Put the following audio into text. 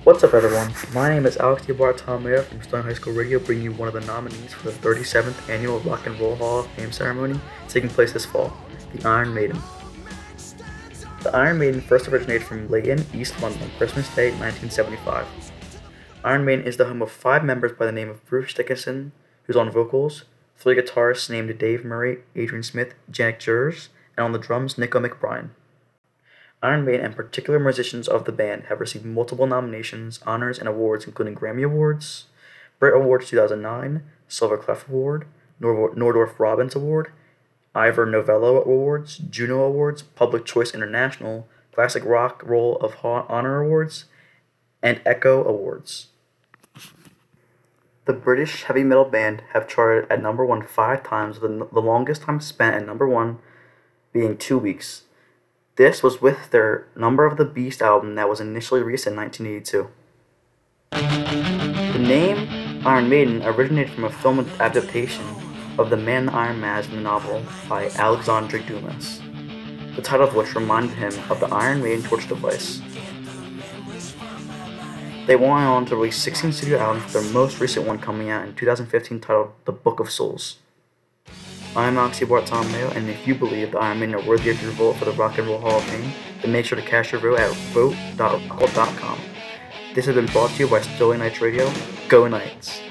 What's up, everyone? My name is Alex Bartolomeo from Stone High School Radio, bringing you one of the nominees for the 37th Annual Rock and Roll Hall of Fame ceremony taking place this fall, the Iron Maiden. The Iron Maiden first originated from Leighton, East London on Christmas Day, 1975. Iron Maiden is the home of 5 members by the name of Bruce Dickinson, who's on vocals, 3 guitarists named Dave Murray, Adrian Smith, Janek Jers, and on the drums, Nico McBride. Iron Maiden and particular musicians of the band have received multiple nominations, honors, and awards including Grammy Awards, Brit Awards 2009, Silver Clef Award, Nordorf Robbins Award, Ivor Novello Awards, Juno Awards, Public Choice International, Classic Rock Roll of Honor Awards, and Echo Awards. The British heavy metal band have charted at number 1 5 times, with the longest time spent at number 1 being 2 weeks. This was with their Number of the Beast album that was initially released in 1982. The name Iron Maiden originated from a film adaptation of The Man in the Iron Mask in the novel by Alexandre Dumas, the title of which reminded him of the Iron Maiden torture device. They went on to release 16 studio albums, with their most recent one coming out in 2015 titled The Book of Souls. I'm Alex Bartolomeo, and if you believe the Iron Maiden are worthy of your vote for the Rock and Roll Hall of Fame, then make sure to cast your vote at vote.rockall.com. This has been brought to you by Sterling Knights Radio. Go Knights!